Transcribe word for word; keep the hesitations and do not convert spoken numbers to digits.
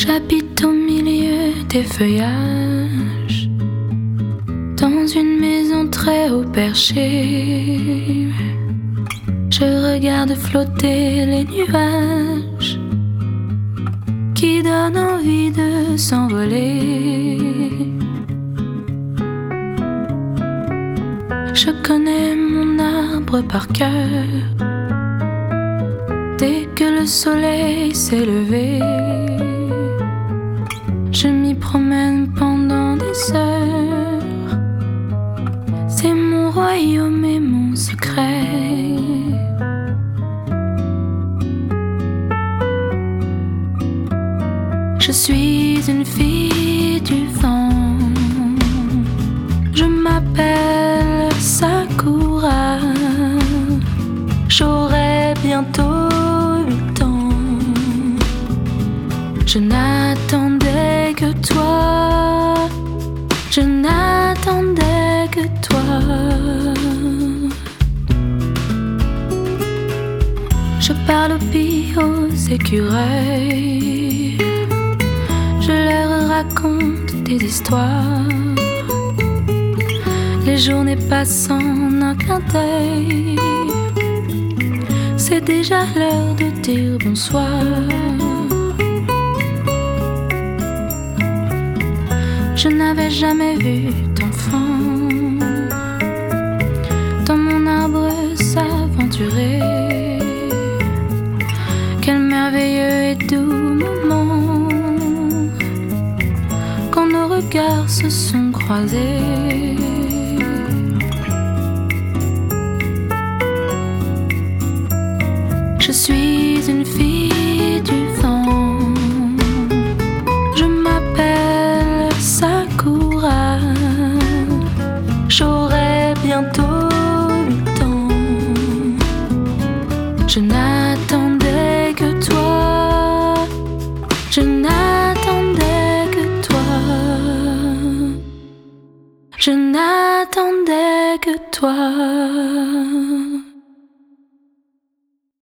J'habite au milieu des feuillages, dans une maison très haut perchée. Je regarde flotter les nuages qui donnent envie de s'envoler. Je connais mon arbre par cœur. Dès que le soleil s'est levé, je m'y promène pendant des heures. C'est mon royaume et mon secret. Je suis une fille du vent. Je m'appelle Sakura. J'aurai bientôt huit ans. Je n'attendais que toi. Je n'attendais que toi. Je parle aux billes, aux écureuils. Je leur raconte des histoires. Les journées passent en un clin d'œil. C'est déjà l'heure de dire bonsoir. Je n'avais jamais vu d'enfant dans mon arbre s'aventurer. Quel merveilleux et doux moment quand nos regards se sont croisés. Je suis une fille du vent. Je m'appelle Sakura. J'aurai bientôt huit ans. Je n'attendais que toi. Je n'attendais que toi. Je n'attendais que toi.